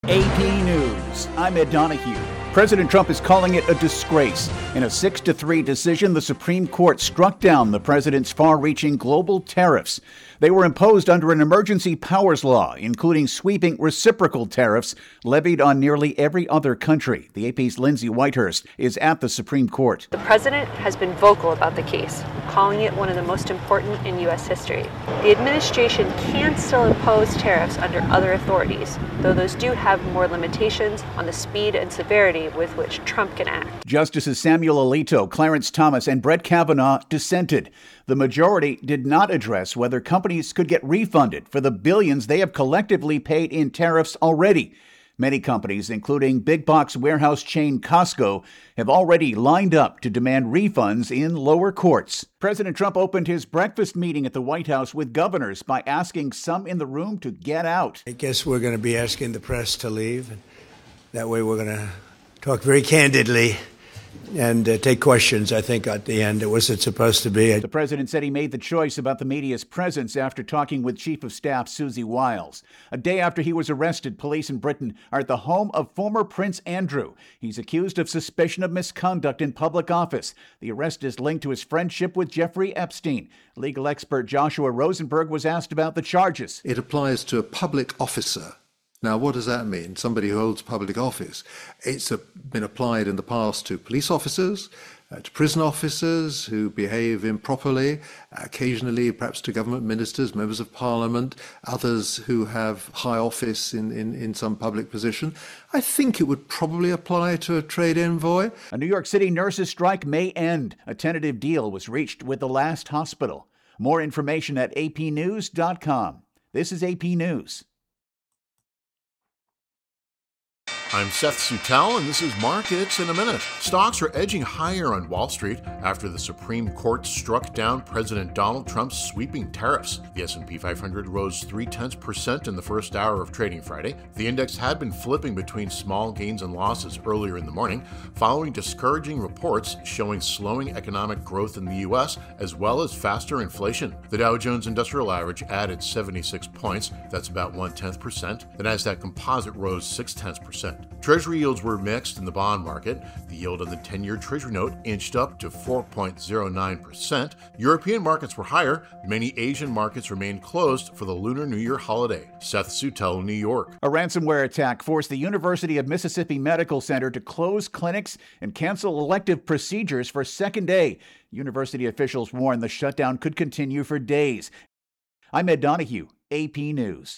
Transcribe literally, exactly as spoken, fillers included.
A P News, I'm Ed Donahue. President Trump is calling it a disgrace. In a six to three decision, the Supreme Court struck down the president's far-reaching global tariffs. They were imposed under an emergency powers law, including sweeping reciprocal tariffs levied on nearly every other country. The A P's Lindsay Whitehurst is at the Supreme Court. The president has been vocal about the case, calling it one of the most important in U S history. The administration can still impose tariffs under other authorities, though those do have more limitations on the speed and severity with which Trump can act. Justices Samuel Alito, Clarence Thomas, and Brett Kavanaugh dissented. The majority did not address whether companies could get refunded for the billions they have collectively paid in tariffs already. Many companies, including big box warehouse chain Costco, have already lined up to demand refunds in lower courts. President Trump opened his breakfast meeting at the White House with governors by asking some in the room to get out. I guess we're going to be asking the press to leave. And that way we're going to talk very candidly and uh, take questions, I think, at the end. It wasn't supposed to be. The president said he made the choice about the media's presence after talking with Chief of Staff Susie Wiles. A day after he was arrested, police in Britain are at the home of former Prince Andrew. He's accused of suspicion of misconduct in public office. The arrest is linked to his friendship with Jeffrey Epstein. Legal expert Joshua Rosenberg was asked about the charges. It applies to a public officer. Now, what does that mean? Somebody who holds public office. It's a, been applied in the past to police officers, uh, to prison officers who behave improperly, occasionally perhaps to government ministers, members of parliament, others who have high office in, in, in some public position. I think it would probably apply to a trade envoy. A New York City nurses' strike may end. A tentative deal was reached with the last hospital. More information at A P news dot com. This is A P News. I'm Seth Sutell, and this is Markets in a Minute. Stocks are edging higher on Wall Street after the Supreme Court struck down President Donald Trump's sweeping tariffs. The S and P five hundred rose three-tenths percent in the first hour of trading Friday. The index had been flipping between small gains and losses earlier in the morning, following discouraging reports showing slowing economic growth in the U S as well as faster inflation. The Dow Jones Industrial Average added seventy-six points, that's about one-tenth percent. The Nasdaq Composite rose six-tenths percent. Treasury yields were mixed in the bond market. The yield on the ten-year Treasury note inched up to four point zero nine percent. European markets were higher. Many Asian markets remained closed for the Lunar New Year holiday. Seth Sutell, New York. A ransomware attack forced the University of Mississippi Medical Center to close clinics and cancel elective procedures for a second day. University officials warn the shutdown could continue for days. I'm Ed Donahue, A P News.